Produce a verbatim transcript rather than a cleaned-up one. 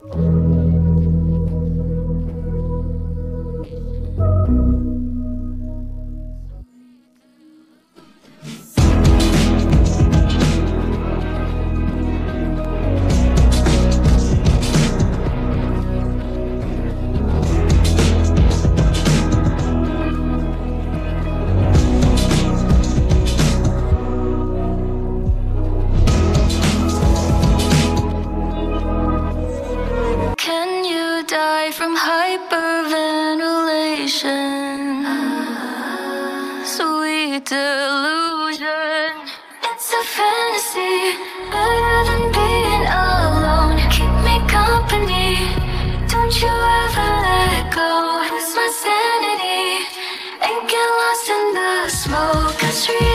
From hyperventilation, sweet delusion. It's a fantasy, better than being alone. Keep me company, don't you ever let go. Lose my sanity and get lost in the smoke. 'Cause